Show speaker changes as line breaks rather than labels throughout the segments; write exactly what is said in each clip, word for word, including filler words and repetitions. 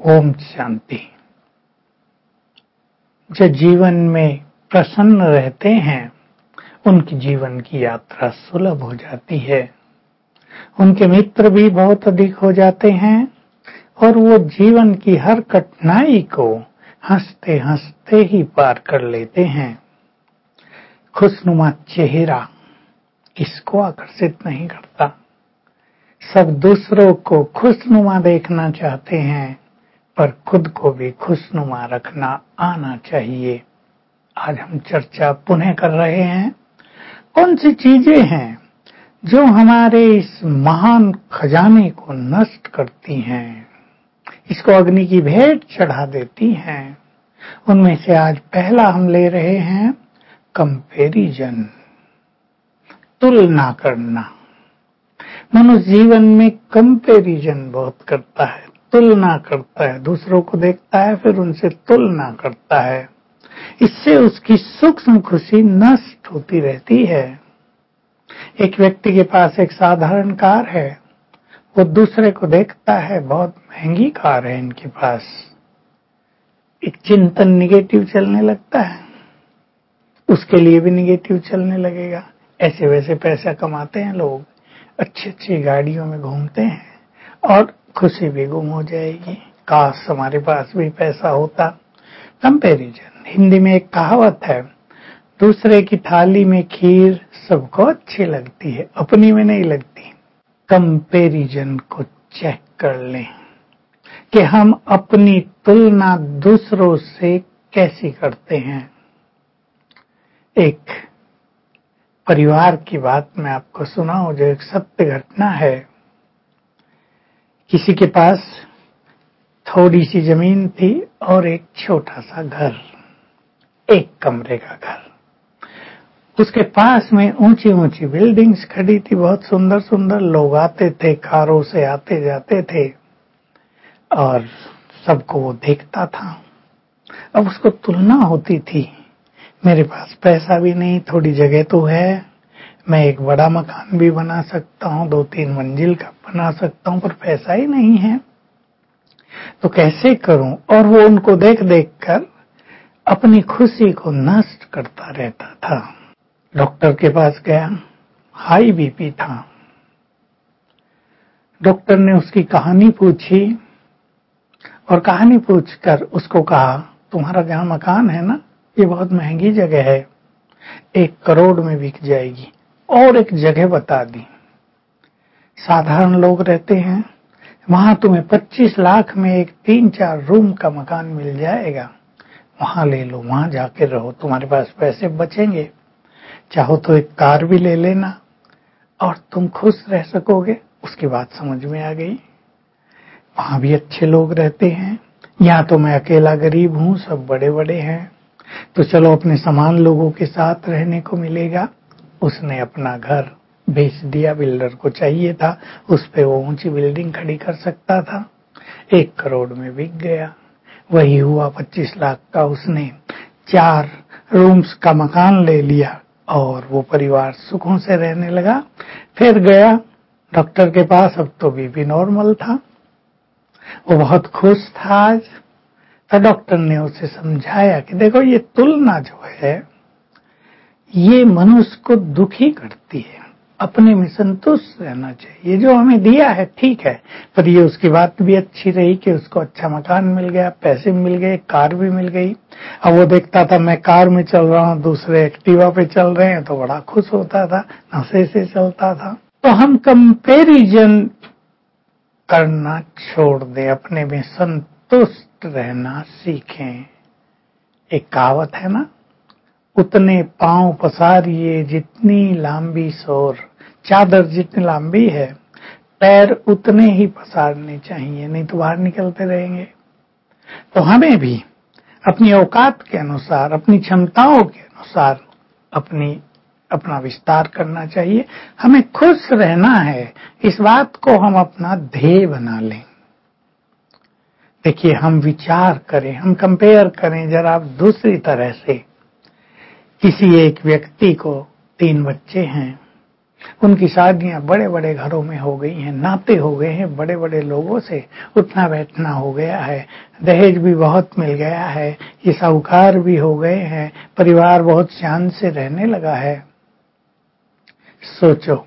ओम शांति। जो जीवन में प्रसन्न रहते हैं उनकी जीवन की यात्रा सुलभ हो जाती है। उनके मित्र भी बहुत अधिक हो जाते हैं और वो जीवन की हर कठिनाई को हंसते हंसते ही पार कर लेते हैं। खुशनुमा चेहरा किसको आकर्षित नहीं करता। सब दूसरों को खुशनुमा देखना चाहते हैं पर खुद को भी खुशनुमा रखना आना चाहिए। आज हम चर्चा पुनः कर रहे हैं, कौन सी चीजें हैं जो हमारे इस महान खजाने को नष्ट करती हैं, इसको अग्नि की भेंट चढ़ा देती हैं। उनमें से आज पहला हम ले रहे हैं कंपैरिजन, तुलना करना। मनुष्य जीवन में कंपैरिजन बहुत करता है, तुलना करता है, दूसरों को देखता है फिर उनसे तुलना करता है। इससे उसकी सूक्ष्म खुशी नष्ट होती रहती है। एक व्यक्ति के पास एक साधारण कार है, वो दूसरे को देखता है बहुत महंगी कार है इनके पास, एक चिंतन निगेटिव चलने लगता है, उसके लिए भी निगेटिव चलने लगेगा। ऐसे वैसे पैसा कमाते हैं लोग, अच्छी अच्छी गाड़ियों में घूमते हैं और खुशी भी गुम हो जाएगी। काश हमारे पास भी पैसा होता। कंपैरिजन, हिंदी में एक कहावत है, दूसरे की थाली में खीर सबको अच्छी लगती है, अपनी में नहीं लगती। कंपैरिजन को चेक कर लें कि हम अपनी तुलना दूसरों से कैसी करते हैं। एक परिवार की बात मैं आपको सुनाऊं जो एक सत्य घटना है। किसी के पास थोड़ी सी जमीन थी और एक छोटा सा घर, एक कमरे का घर। उसके पास में ऊंची ऊंची बिल्डिंग्स खड़ी थी, बहुत सुंदर सुंदर। लोग आते थे, कारों से आते जाते थे और सबको वो देखता था। अब उसको तुलना होती थी, मेरे पास पैसा भी नहीं, थोड़ी जगह तो है, मैं एक बड़ा मकान भी बना सकता हूँ, दो तीन मंजिल का बना सकता हूँ, पर पैसा ही नहीं है तो कैसे करूं। और वो उनको देख देख कर अपनी खुशी को नष्ट करता रहता था। डॉक्टर के पास गया, हाई बीपी था। डॉक्टर ने उसकी कहानी पूछी और कहानी पूछकर उसको कहा, तुम्हारा जहां मकान है ना, ये बहुत महंगी जगह है, एक करोड़ में बिक जाएगी। और एक जगह बता दी, साधारण लोग रहते हैं, वहां तुम्हें पच्चीस लाख में एक तीन चार रूम का मकान मिल जाएगा, वहां ले लो, वहां जाके रहो, तुम्हारे पास पैसे बचेंगे, चाहो तो एक कार भी ले लेना और तुम खुश रह सकोगे। उसकी बात समझ में आ गई, वहां भी अच्छे लोग रहते हैं, यहाँ तो मैं अकेला गरीब हूं, सब बड़े बड़े हैं, तो चलो अपने समान लोगों के साथ रहने को मिलेगा। उसने अपना घर बेच दिया, बिल्डर को चाहिए था, उस पे वो ऊंची बिल्डिंग खड़ी कर सकता था, एक करोड़ में बिक गया। वही हुआ, पच्चीस लाख का उसने चार रूम्स का मकान ले लिया और वो परिवार सुखों से रहने लगा। फिर गया डॉक्टर के पास, अब तो बीपी नॉर्मल था, वो बहुत खुश था आज। तो डॉक्टर ने उसे समझाया कि देखो ये तुलना जो है ये मनुष्य को दुखी करती है, अपने में संतुष्ट रहना चाहिए। जो हमें दिया है ठीक है, पर ये उसकी बात भी अच्छी रही कि उसको अच्छा मकान मिल गया, पैसे मिल गए, कार भी मिल गई। अब वो देखता था मैं कार में चल रहा हूँ, दूसरे एक्टिवा पे चल रहे हैं, तो बड़ा खुश होता था, नशे से चलता था। तो हम कंपैरिजन करना छोड़ दें, अपने में संतुष्ट रहना सीखें। एक कहावत है ना, उतने पांव पसारिए जितनी लंबी सोर, चादर जितनी लंबी है पैर उतने ही पसारने चाहिए, नहीं तो बाहर निकलते रहेंगे। तो हमें भी अपनी औकात के अनुसार, अपनी क्षमताओं के अनुसार अपनी अपना विस्तार करना चाहिए। हमें खुश रहना है, इस बात को हम अपना ध्येय बना लें। देखिए, हम विचार करें, हम कंपेयर करें जरा दूसरी तरह से। किसी एक व्यक्ति को तीन बच्चे हैं, उनकी शादियां बड़े बड़े घरों में हो गई हैं, नाते हो गए हैं बड़े बड़े लोगों से, उठना बैठना हो गया है, दहेज भी बहुत मिल गया है, ये साहूकार भी हो गए हैं, परिवार बहुत शान से रहने लगा है। सोचो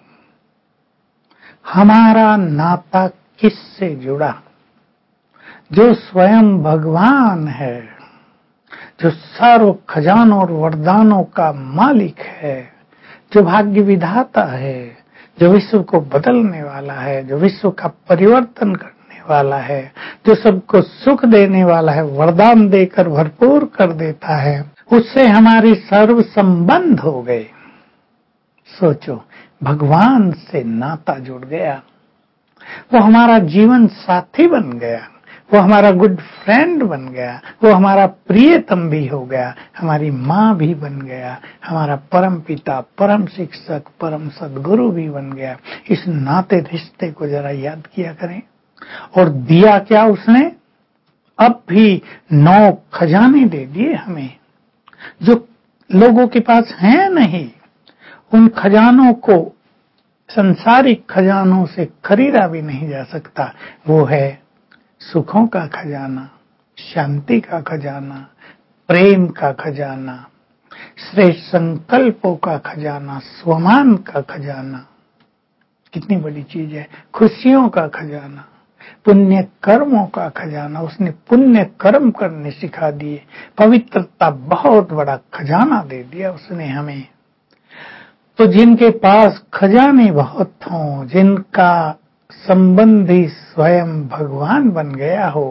हमारा नाता किससे जुड़ा? जो स्वयं भगवान है, जो सर्व खजानों और वरदानों का मालिक है, जो भाग्य विधाता है, जो विश्व को बदलने वाला है, जो विश्व का परिवर्तन करने वाला है, जो सबको सुख देने वाला है, वरदान देकर भरपूर कर देता है, उससे हमारी सर्व संबंध हो गए। सोचो भगवान से नाता जुड़ गया, वो हमारा जीवन साथी बन गया, वो हमारा गुड फ्रेंड बन गया, वो हमारा प्रियतम भी हो गया, हमारी माँ भी बन गया, हमारा परम पिता, परम शिक्षक, परम सद्गुरु भी बन गया। इस नाते रिश्ते को जरा याद किया करें। और दिया क्या उसने? अब भी नौ खजाने दे दिए हमें, जो लोगों के पास है नहीं। उन खजानों को संसारिक खजानों से खरीदा भी नहीं जा सकता। वो है सुखों का खजाना, शांति का खजाना, प्रेम का खजाना, श्रेष्ठ संकल्पों का खजाना, स्वमान का खजाना। कितनी बड़ी चीज है। खुशियों का खजाना, पुण्य कर्मों का खजाना, उसने पुण्य कर्म करने सिखा दिए। पवित्रता बहुत बड़ा खजाना दे दिया उसने हमें। तो जिनके पास खजाने बहुत हों, जिनका संबंधी स्वयं भगवान बन गया हो,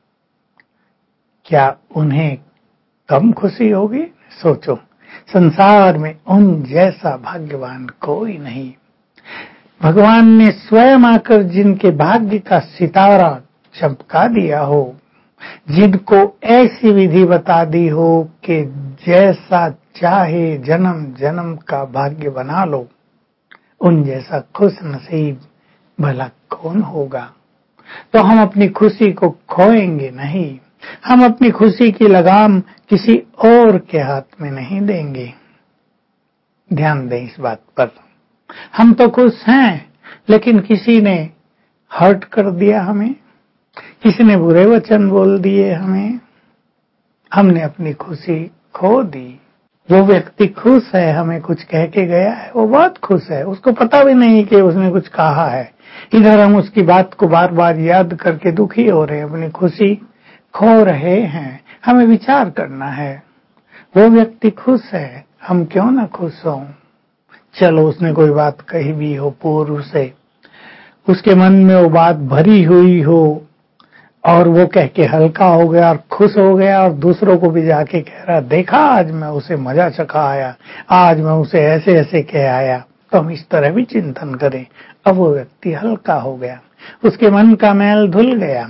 क्या उन्हें कम खुशी होगी? सोचो संसार में उन जैसा भाग्यवान कोई नहीं। भगवान ने स्वयं आकर जिनके भाग्य का सितारा चमका दिया हो, जिनको ऐसी विधि बता दी हो कि जैसा चाहे जन्म जन्म का भाग्य बना लो, उन जैसा खुश नसीब भला कौन होगा। तो हम अपनी खुशी को खोएंगे नहीं, हम अपनी खुशी की लगाम किसी और के हाथ में नहीं देंगे। ध्यान दें इस बात पर। हम तो खुश हैं, लेकिन किसी ने हर्ट कर दिया हमें, किसी ने बुरे वचन बोल दिए हमें, हमने अपनी खुशी खो दी। वो व्यक्ति खुश है, हमें कुछ कह के गया है, वो बहुत खुश है, उसको पता भी नहीं कि उसने कुछ कहा है। इधर हम उसकी बात को बार बार याद करके दुखी हो रहे हैं, अपनी खुशी खो रहे हैं। हमें विचार करना है, वो व्यक्ति खुश है, हम क्यों ना खुश हों। चलो उसने कोई बात कही भी हो पूर्व से, उसके मन में वो बात भरी हुई हो और वो कह के हल्का हो गया और खुश हो गया, और दूसरों को भी जाके कह रहा, देखा आज मैं उसे मजा चखा आया, आज मैं उसे ऐसे ऐसे कह आया। तो हम इस तरह भी चिंतन करें। अब वो व्यक्ति हल्का हो गया, उसके मन का मैल धुल गया,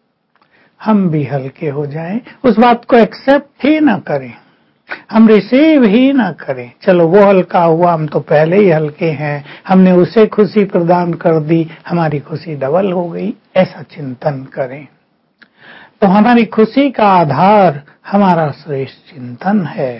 हम भी हल्के हो जाएं। उस बात को एक्सेप्ट ही ना करें, हम रिसीव ही ना करें। चलो वो हल्का हुआ, हम तो पहले ही हल्के हैं, हमने उसे खुशी प्रदान कर दी, हमारी खुशी डबल हो गई। ऐसा चिंतन करें। तो हमारी खुशी का आधार हमारा श्रेष्ठ चिंतन है।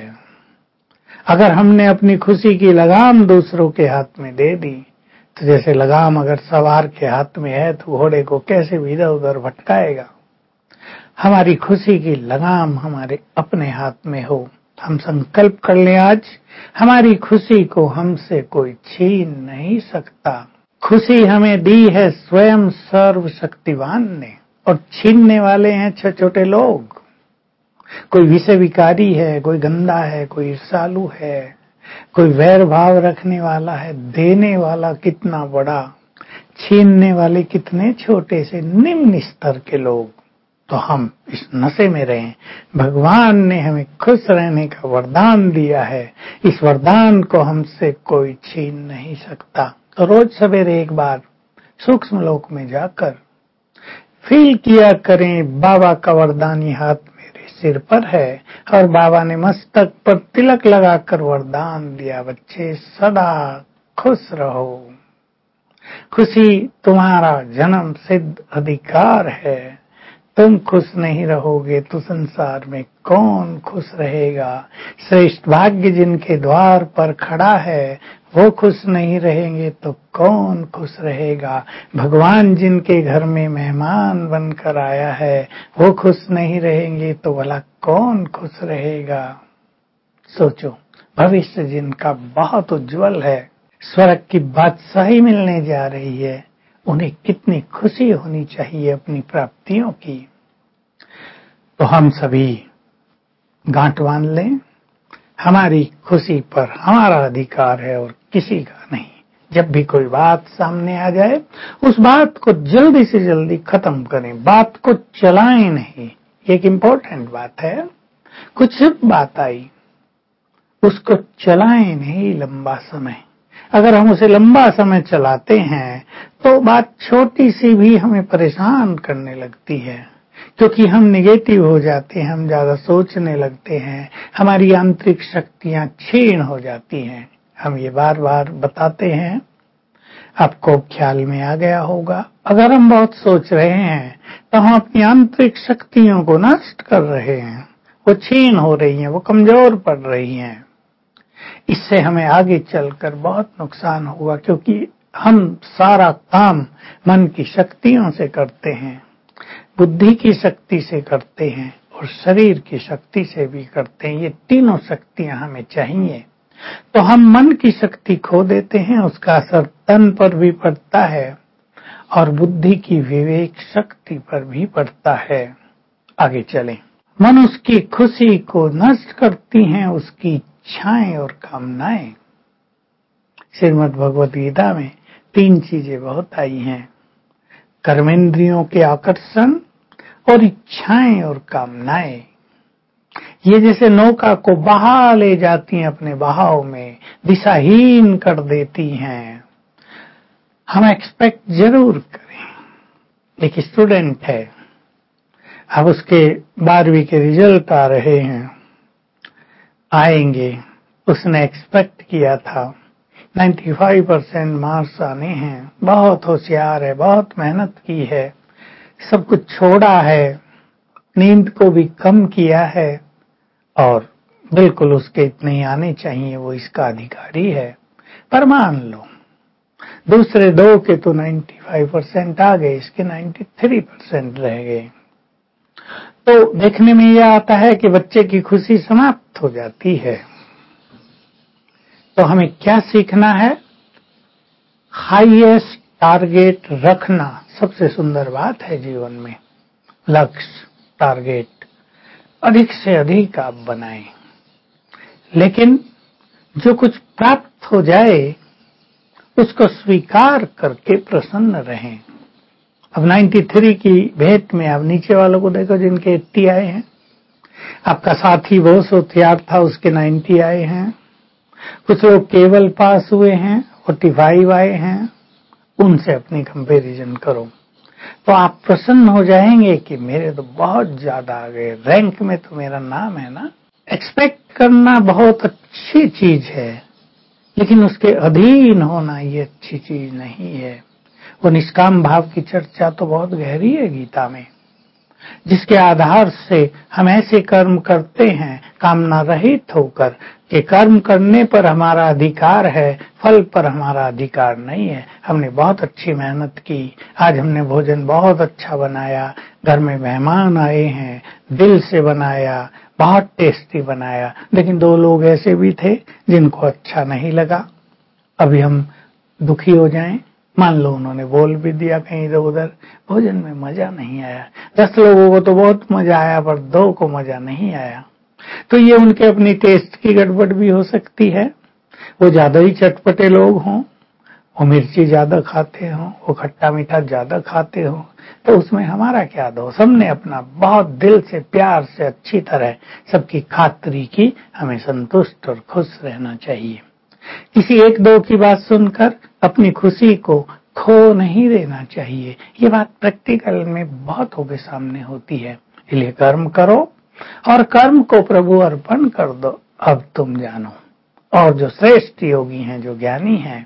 अगर हमने अपनी खुशी की लगाम दूसरों के हाथ में दे दी, तो जैसे लगाम अगर सवार के हाथ में है तो घोड़े को कैसे भी इधर उधर भटकाएगा। हमारी खुशी की लगाम हमारे अपने हाथ में हो। हम संकल्प कर लें आज, हमारी खुशी को हमसे कोई छीन नहीं सकता। खुशी हमें दी है स्वयं सर्वशक्तिवान ने, और छीनने वाले हैं छोटे छोटे लोग। कोई विषय विकारी है, कोई गंदा है, कोई ईर्ष्यालु है, कोई वैर भाव रखने वाला है। देने वाला कितना बड़ा, छीनने वाले कितने छोटे से निम्न स्तर के लोग। तो हम इस नशे में रहें। भगवान ने हमें खुश रहने का वरदान दिया है, इस वरदान को हमसे कोई छीन नहीं सकता। तो रोज सवेरे एक बार सूक्ष्म लोक में जाकर फील किया करें, बाबा का वरदानी हाथ मेरे सिर पर है, और बाबा ने मस्तक पर तिलक लगाकर वरदान दिया, बच्चे सदा खुश रहो। खुशी तुम्हारा जन्म सिद्ध अधिकार है। तुम खुश नहीं रहोगे तो संसार में कौन खुश रहेगा। श्रेष्ठ भाग्य जिनके द्वार पर खड़ा है, वो खुश नहीं रहेंगे तो कौन खुश रहेगा। भगवान जिनके घर में मेहमान बनकर आया है, वो खुश नहीं रहेंगे तो भला कौन खुश रहेगा। सोचो, भविष्य जिनका बहुत उज्जवल है, स्वर्ग की बादशाही मिलने जा रही है, उन्हें कितनी खुशी होनी चाहिए अपनी प्राप्तियों की। तो हम सभी गांठ बांध लें, हमारी खुशी पर हमारा अधिकार है और किसी का नहीं। जब भी कोई बात सामने आ जाए, उस बात को जल्दी से जल्दी खत्म करें, बात को चलाएं नहीं। एक इम्पोर्टेंट बात है, कुछ बात आई, उसको चलाएं नहीं लंबा समय। अगर हम उसे लंबा समय चलाते हैं तो बात छोटी सी भी हमें परेशान करने लगती है, क्योंकि हम निगेटिव हो जाते हैं, हम ज्यादा सोचने लगते हैं, हमारी आंतरिक शक्तियां क्षीण हो जाती हैं। हम ये बार बार बताते हैं, आपको ख्याल में आ गया होगा। अगर हम बहुत सोच रहे हैं तो हम अपनी आंतरिक शक्तियों को नष्ट कर रहे हैं, वो क्षीण हो रही हैं, वो कमजोर पड़ रही हैं। इससे हमें आगे चलकर बहुत नुकसान होगा, क्योंकि हम सारा काम मन की शक्तियों से करते हैं, बुद्धि की शक्ति से करते हैं और शरीर की शक्ति से भी करते हैं। ये तीनों शक्तियां हमें चाहिए। तो हम मन की शक्ति खो देते हैं, उसका असर तन पर भी पड़ता है और बुद्धि की विवेक शक्ति पर भी पड़ता है। आगे चलें। मनुष्य की खुशी को नष्ट करती हैं उसकी इच्छाएं और कामनाएं। श्रीमद् भगवद गीता में तीन चीजें बहुत आई हैं, कर्मेंद्रियों के आकर्षण और इच्छाएं और कामनाएं। ये जैसे नौका को बहा ले जाती हैं, अपने बहाव में दिशाहीन कर देती हैं। हम एक्सपेक्ट जरूर करें। एक स्टूडेंट है, अब उसके बारहवीं के रिजल्ट आ रहे हैं, आएंगे। उसने एक्सपेक्ट किया था पचानवे परसेंट मार्क्स आने हैं, बहुत होशियार है, बहुत मेहनत की है, सब कुछ छोड़ा है, नींद को भी कम किया है और बिल्कुल उसके इतने ही आने चाहिए, वो इसका अधिकारी है। पर मान लो दूसरे दो के तो पचानवे परसेंट आ गए, इसके तिरानवे परसेंट रह गए। तो देखने में यह आता है कि बच्चे की खुशी समाप्त हो जाती है। तो हमें क्या सीखना है? हाईएस्ट टारगेट रखना सबसे सुंदर बात है जीवन में। लक्ष्य, टारगेट अधिक से अधिक आप बनाएं, लेकिन जो कुछ प्राप्त हो जाए उसको स्वीकार करके प्रसन्न रहें। अब तिरानवे की भेंट में आप नीचे वालों को देखो जिनके अस्सी आए हैं। आपका साथी बहुत होशियार था, उसके नब्बे आए हैं। कुछ लोग केवल पास हुए हैं, पैंतालीस आए हैं। उनसे अपनी कंपैरिजन करो तो आप प्रसन्न हो जाएंगे कि मेरे तो बहुत ज्यादा आ गए, रैंक में तो मेरा नाम है ना। एक्सपेक्ट करना बहुत अच्छी चीज है, लेकिन उसके अधीन होना ये अच्छी चीज नहीं है। वो निष्काम भाव की चर्चा तो बहुत गहरी है गीता में, जिसके आधार से हम ऐसे कर्म करते हैं कामना रहित होकर कि कर्म करने पर हमारा अधिकार है, फल पर हमारा अधिकार नहीं है। हमने बहुत अच्छी मेहनत की, आज हमने भोजन बहुत अच्छा बनाया, घर में मेहमान आए हैं, दिल से बनाया, बहुत टेस्टी बनाया, लेकिन दो लोग ऐसे भी थे जिनको अच्छा नहीं लगा। अभी हम दुखी हो जाएं, मान लो उन्होंने बोल भी दिया कहीं इधर उधर, भोजन में मजा नहीं आया। दस लोगों को तो बहुत मजा आया पर दो को मजा नहीं आया। तो ये उनके अपनी टेस्ट की गड़बड़ भी हो सकती है। वो ज्यादा ही चटपटे लोग हों, वो मिर्ची ज्यादा खाते हों, वो खट्टा मीठा ज्यादा खाते हों, तो उसमें हमारा क्या दोष। हमने अपना बहुत दिल से प्यार से अच्छी तरह सबकी खातिरी की, हमें संतुष्ट और खुश रहना चाहिए। किसी एक दो की बात सुनकर अपनी खुशी को खो नहीं देना चाहिए। ये बात प्रैक्टिकल में बहुत होगे सामने होती है। इसलिए कर्म करो और कर्म को प्रभु अर्पण कर दो, अब तुम जानो। और जो श्रेष्ठ योगी हैं, जो ज्ञानी हैं,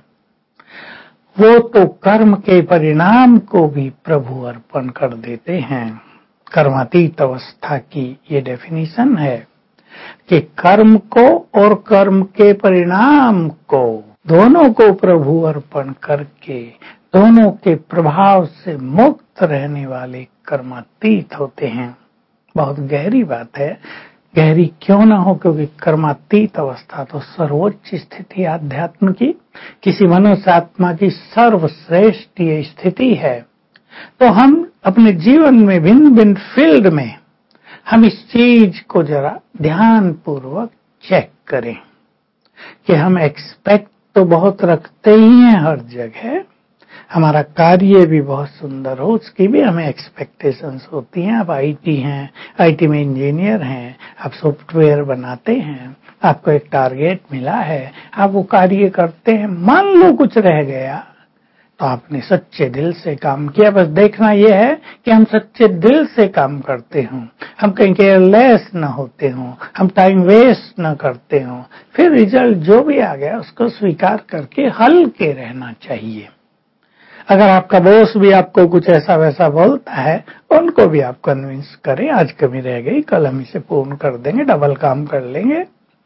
वो तो कर्म के परिणाम को भी प्रभु अर्पण कर देते हैं। कर्मातीत अवस्था की ये डेफिनेशन है कि कर्म को और कर्म के परिणाम को दोनों को प्रभु अर्पण करके दोनों के प्रभाव से मुक्त रहने वाले कर्मातीत होते हैं। बहुत गहरी बात है। गहरी क्यों ना हो, क्योंकि कर्मातीत अवस्था तो सर्वोच्च स्थिति आध्यात्म की, किसी मनुष्य आत्मा की सर्वश्रेष्ठ ये स्थिति है। तो हम अपने जीवन में भिन्न भिन्न फील्ड में हम इस चीज को जरा ध्यान पूर्वक चेक करें कि हम एक्सपेक्ट तो बहुत रखते ही हैं हर जगह, हमारा कार्य भी बहुत सुंदर हो उसकी भी हमें एक्सपेक्टेशंस होती हैं। आप आईटी हैं, आईटी में इंजीनियर हैं, आप सॉफ्टवेयर बनाते हैं, आपको एक टारगेट मिला है, आप वो कार्य करते हैं। मान लो कुछ रह गया तो आपने सच्चे दिल से काम किया। बस देखना यह है कि हम सच्चे दिल से काम करते हों, हम कहीं केयरलेस न होते हों, हम टाइम वेस्ट न करते हों। फिर रिजल्ट जो भी आ गया उसको स्वीकार करके हल्के रहना चाहिए। अगर आपका बॉस भी आपको कुछ ऐसा वैसा बोलता है, उनको भी आप कन्विंस करें, आज कमी रह गई, कल हम इसे पूर्ण कर देंगे, डबल काम कर लेंगे।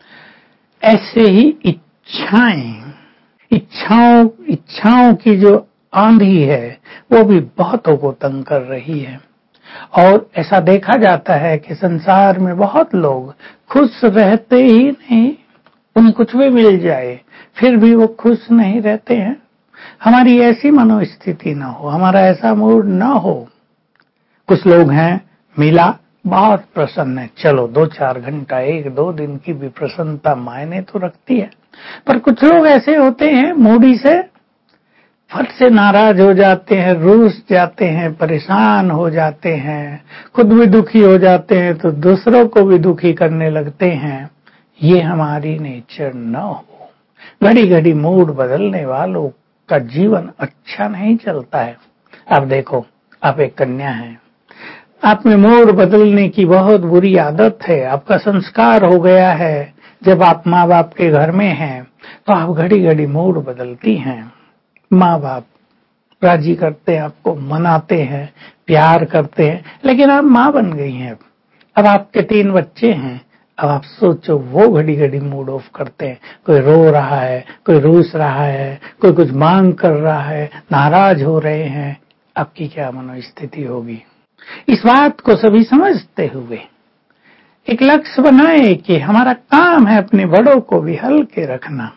ऐसे ही इच्छाएं इच्छाओं इच्छाओं की जो आंधी है वो भी बहुतों को तंग कर रही है। और ऐसा देखा जाता है कि संसार में बहुत लोग खुश रहते ही नहीं, उन्हें कुछ भी मिल जाए फिर भी वो खुश नहीं रहते हैं। हमारी ऐसी मनोस्थिति ना हो, हमारा ऐसा मूड ना हो। कुछ लोग हैं, मिला बहुत प्रसन्न है, चलो दो चार घंटा एक दो दिन की भी प्रसन्नता मायने तो रखती है। पर कुछ लोग ऐसे होते हैं मूडी से फट से नाराज हो जाते हैं, रूस जाते हैं, परेशान हो जाते हैं, खुद भी दुखी हो जाते हैं तो दूसरों को भी दुखी करने लगते हैं। ये हमारी नेचर न हो। घड़ी घड़ी मूड बदलने वालों का जीवन अच्छा नहीं चलता है। आप देखो, आप एक कन्या हैं, आप में मूड बदलने की बहुत बुरी आदत है, आपका संस्कार हो गया है। जब आप माँ बाप के घर में हैं तो आप घड़ी घड़ी मूड बदलती हैं। माँ बाप राजी करते हैं, आपको मनाते हैं, प्यार करते हैं, लेकिन आप माँ बन गई हैं। अब आपके तीन बच्चे हैं, अब आप सोचो वो घड़ी घड़ी मूड ऑफ करते हैं। कोई रो रहा है, कोई रूस रहा है, कोई कुछ मांग कर रहा है, नाराज हो रहे हैं। आपकी क्या मनोस्थिति होगी? इस बात को सभी समझते हुए एक लक्ष्य बनाए कि हमारा काम है अपने बड़ों को भी हल्के रखना,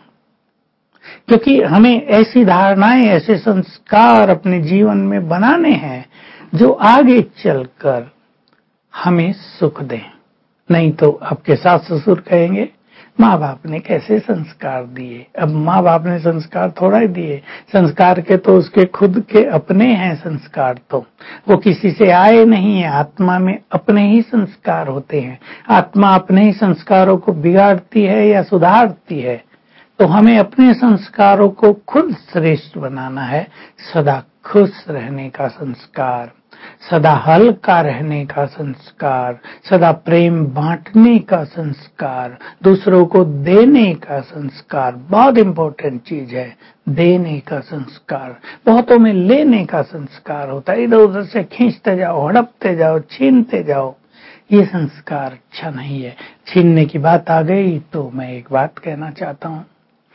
क्योंकि हमें ऐसी धारणाएं, ऐसे संस्कार अपने जीवन में बनाने हैं जो आगे चलकर हमें सुख दें। नहीं तो आपके सास ससुर कहेंगे माँ बाप ने कैसे संस्कार दिए। अब माँ बाप ने संस्कार थोड़ा ही दिए, संस्कार के तो उसके खुद के अपने हैं संस्कार, तो वो किसी से आए नहीं है। आत्मा में अपने ही संस्कार होते हैं। आत्मा अपने ही संस्कारों को बिगाड़ती है या सुधारती है। तो हमें अपने संस्कारों को खुद श्रेष्ठ बनाना है। सदा खुश रहने का संस्कार, सदा हल्का रहने का संस्कार, सदा प्रेम बांटने का संस्कार, दूसरों को देने का संस्कार। बहुत इंपॉर्टेंट चीज है देने का संस्कार। बहुतों में लेने का संस्कार होता है, इधर उधर से खींचते जाओ, हड़पते जाओ, छीनते जाओ। ये संस्कार अच्छा नहीं है। छीनने की बात आ गई तो मैं एक बात कहना चाहता हूँ,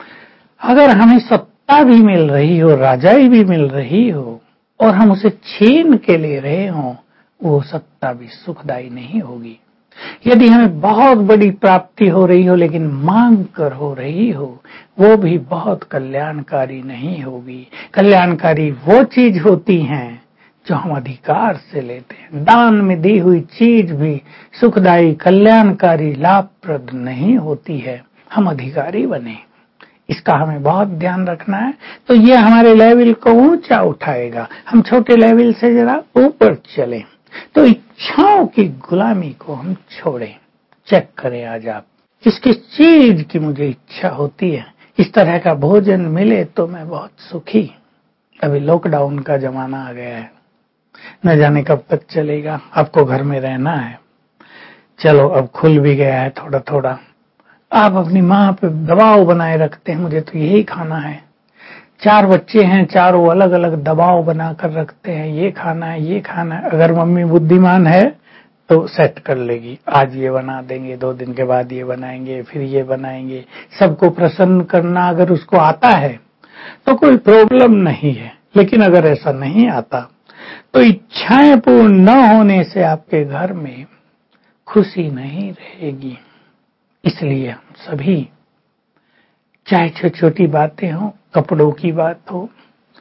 अगर हमें सत्ता भी मिल रही हो, राजाई भी मिल रही हो और हम उसे छीन के ले रहे हों, वो सत्ता भी सुखदायी नहीं होगी। यदि हमें बहुत बड़ी प्राप्ति हो रही हो लेकिन मांग कर हो रही हो, वो भी बहुत कल्याणकारी नहीं होगी। कल्याणकारी वो चीज होती हैं जो हम अधिकार से लेते हैं। दान में दी हुई चीज भी सुखदायी, कल्याणकारी, लाभप्रद नहीं होती है। हम अधिकारी बने, इसका हमें बहुत ध्यान रखना है। तो ये हमारे लेवल को ऊंचा उठाएगा, हम छोटे लेवल से जरा ऊपर चलें। तो इच्छाओं की गुलामी को हम छोड़ें। चेक करें आज आप किस किस चीज की मुझे इच्छा होती है। इस तरह का भोजन मिले तो मैं बहुत सुखी। अभी लॉकडाउन का जमाना आ गया है, न जाने कब तक चलेगा। आपको घर में रहना है, चलो अब खुल भी गया है थोड़ा थोड़ा। आप अपनी माँ पे दबाव बनाए रखते हैं, मुझे तो यही खाना है। चार बच्चे हैं, चारों अलग अलग दबाव बनाकर रखते हैं, ये खाना है, ये खाना है। अगर मम्मी बुद्धिमान है तो सेट कर लेगी, आज ये बना देंगे, दो दिन के बाद ये बनाएंगे, फिर ये बनाएंगे। सबको प्रसन्न करना अगर उसको आता है तो कोई प्रॉब्लम नहीं है, लेकिन अगर ऐसा नहीं आता तो इच्छाएं पूर्ण न होने से आपके घर में खुशी नहीं रहेगी। इसलिए हम सभी, चाहे छोटी छोटी बातें हो, कपड़ों की बात हो,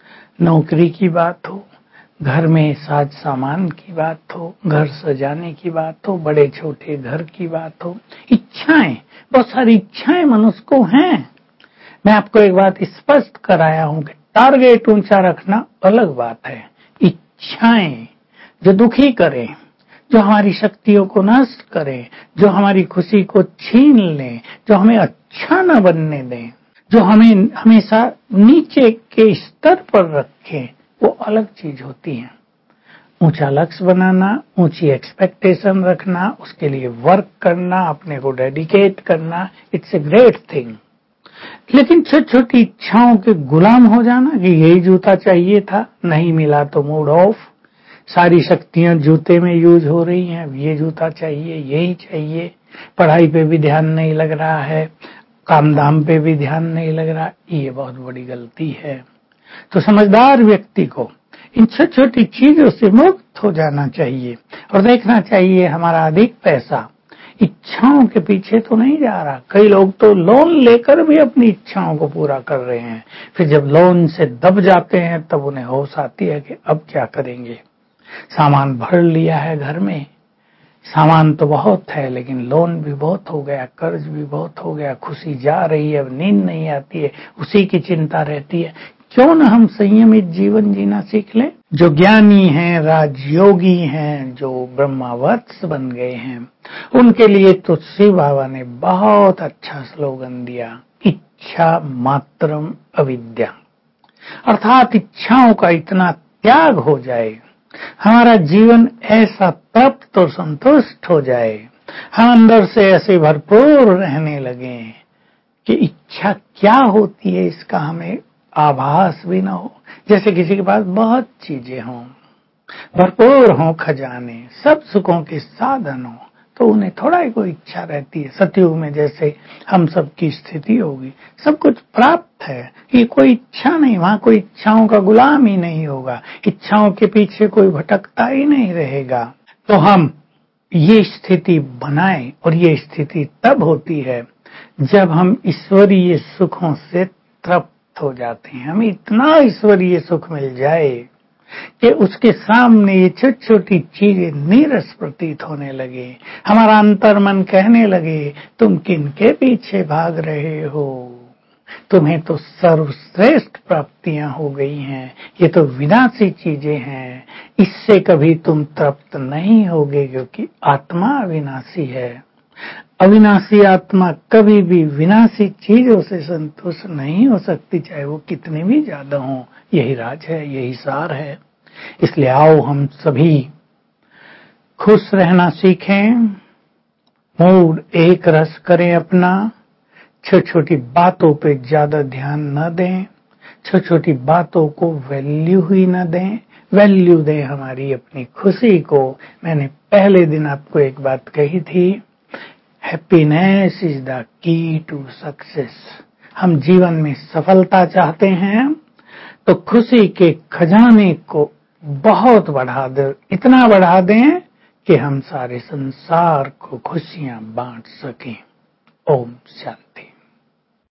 नौकरी की बात हो, घर में साज सामान की बात हो, घर सजाने की बात हो, बड़े छोटे घर की बात हो, इच्छाएं, बहुत सारी इच्छाएं मनुष्य को हैं। मैं आपको एक बात स्पष्ट कराया हूं कि टारगेट ऊंचा रखना अलग बात है, इच्छाएं जो दुखी करें, जो हमारी शक्तियों को नष्ट करें, जो हमारी खुशी को छीन लें, जो हमें अच्छा न बनने दें, जो हमें हमेशा नीचे के स्तर पर रखें, वो अलग चीज होती है। ऊंचा लक्ष्य बनाना, ऊंची एक्सपेक्टेशन रखना, उसके लिए वर्क करना, अपने को डेडिकेट करना, इट्स ए ग्रेट थिंग। लेकिन छोटी छोटी इच्छाओं के गुलाम हो जाना कि यही जूता चाहिए था, नहीं मिला तो मूड ऑफ, सारी शक्तियां जूते में यूज हो रही हैं, ये जूता चाहिए, यही चाहिए, पढ़ाई पे भी ध्यान नहीं लग रहा है, काम धाम पे भी ध्यान नहीं लग रहा, ये बहुत बड़ी गलती है। तो समझदार व्यक्ति को इन छोटी छोटी चीजों से मुक्त हो जाना चाहिए और देखना चाहिए हमारा अधिक पैसा इच्छाओं के पीछे तो नहीं जा रहा। कई लोग तो लोन लेकर भी अपनी इच्छाओं को पूरा कर रहे हैं, फिर जब लोन से दब जाते हैं तब उन्हें होश आती है कि अब क्या करेंगे। सामान भर लिया है घर में, सामान तो बहुत है लेकिन लोन भी बहुत हो गया, कर्ज भी बहुत हो गया, खुशी जा रही है, अब नींद नहीं आती है, उसी की चिंता रहती है। क्यों न हम संयमित जीवन जीना सीख लें। जो ज्ञानी हैं, राजयोगी हैं, जो ब्रह्मावत्स बन गए हैं, उनके लिए तुलसी बाबा ने बहुत अच्छा स्लोगन दिया, इच्छा मात्रम अविद्या। अर्थात इच्छाओं का इतना त्याग हो जाए, हमारा जीवन ऐसा तृप्त और संतुष्ट हो जाए, हम अंदर से ऐसे भरपूर रहने लगे कि इच्छा क्या होती है इसका हमें आभास भी न हो। जैसे किसी के पास बहुत चीजें हों, भरपूर हों खजाने, सब सुखों के साधन हो, तो उन्हें थोड़ा ही कोई इच्छा रहती है। सतयुग में जैसे हम सब की स्थिति होगी, सब कुछ प्राप्त है, ये कोई इच्छा नहीं, वहां कोई इच्छाओं का गुलाम ही नहीं होगा, इच्छाओं के पीछे कोई भटकता ही नहीं रहेगा। तो हम ये स्थिति बनाएं, और ये स्थिति तब होती है जब हम ईश्वरीय सुखों से तृप्त हो जाते हैं। हमें इतना ईश्वरीय सुख मिल जाए कि उसके सामने ये छोटी छोटी चीजें नीरस प्रतीत होने लगे। हमारा अंतर मन कहने लगे, तुम किनके पीछे भाग रहे हो, तुम्हें तो सर्वश्रेष्ठ प्राप्तियां हो गई हैं, ये तो विनाशी चीजें हैं, इससे कभी तुम तृप्त नहीं होगे, क्योंकि आत्मा अविनाशी है। अविनाशी आत्मा कभी भी विनाशी चीजों से संतुष्ट नहीं हो सकती, चाहे वो कितनी भी ज्यादा हो। यही राज है, यही सार है। इसलिए आओ हम सभी खुश रहना सीखें, मूड एक रस करें अपना, छोटी छोटी बातों पे ज्यादा ध्यान न दें, छोटी छोटी बातों को वैल्यू ही न दें, वैल्यू दें हमारी अपनी खुशी को। मैंने पहले दिन आपको एक बात कही थी, happiness is the key to success. हम जीवन में सफलता चाहते हैं तो खुशी के खजाने को बहुत बढ़ा दे, इतना बढ़ा दें कि हम सारे संसार को खुशियां बांट सकें। ओम शांति।